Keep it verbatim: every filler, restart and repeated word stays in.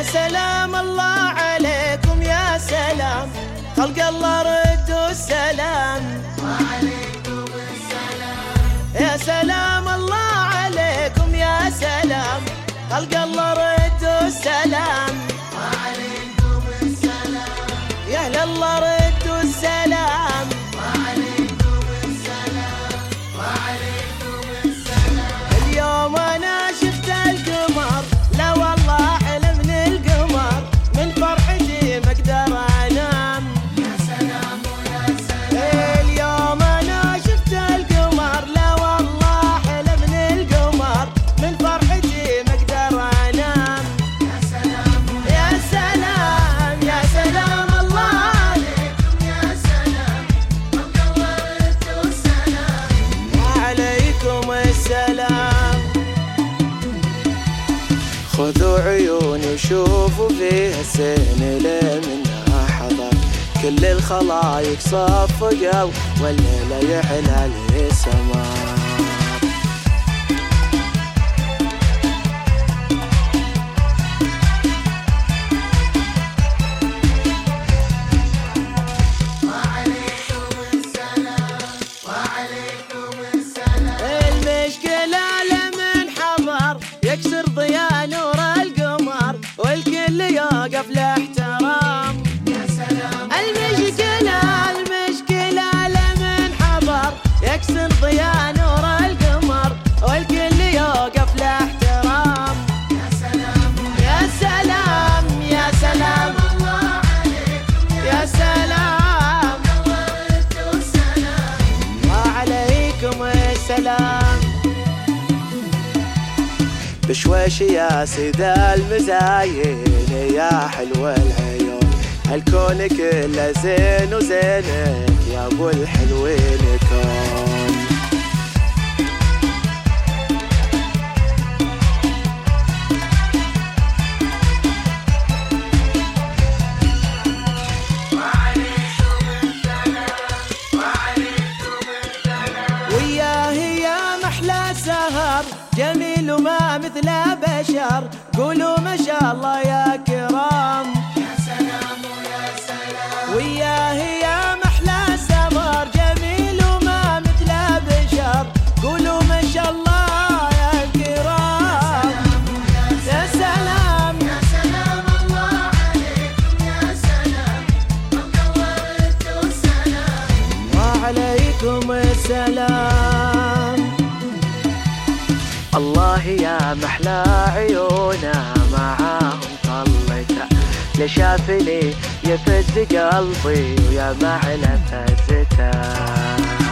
سلام الله عليكم يا سلام، خلق الله ردوا السلام وعليكم السلام. يا سلام الله عليكم يا سلام، خلق الله ردوا السلام وعليكم السلام. يا أهل الله ردوا السلام وعليكم السلام. وعليكم السلام. اليوم أنا شفت القمر، لا والله حلم من القمر، من فرحتي ما أقدر أنام. يا سلام ويا سلام. اليوم أنا شفت القمر، لا والله حلم من القمر، من فرحتي ما أقدر أنام. يا سلام يا سلام يا سلام الله عليكم يا سلام، خلق الله ردوا السلام. وعليكم السلام. خذوا عيوني وشوفوا فيها السن ليه منها حضر، كل الخلايق صفقوا والليلة يحلى السماء. وعليكم السلام. وعليكم السلام. المشكلة لمن حضر يكسر ضياء نور القمر، والكل يوقف له احترام. يا سلام المشكلة المشكلة لمن حضر يكسر ضياء نور القمر، والكل يوقف له احترام. يا سلام يا سلام يا سلام الله عليكم يا سلام الله ردوا السلام. وعليكم السلام. بشويش يا سيد المزاين يا حلو العيون، الكون كله زين وزينك يا ابو الحلوين كون. وعليكم السلام. وعليكم السلام. وياه يا محلى سهر، جميل وما مثله بشر، قولوا ما شاء الله يا كرام. يا سلام ويا سلام. وياه يا محلى سهر، جميل وما مثله بشر، قولوا ما شاء الله يا كرام. يا سلام يا سلام الله عليكم يا سلام، خلق الله ردوا السلام. وعليكم السلام. الله يا محلى عيونه معاهم طلته، لشافني يفد قلبي ويا معلى فزته.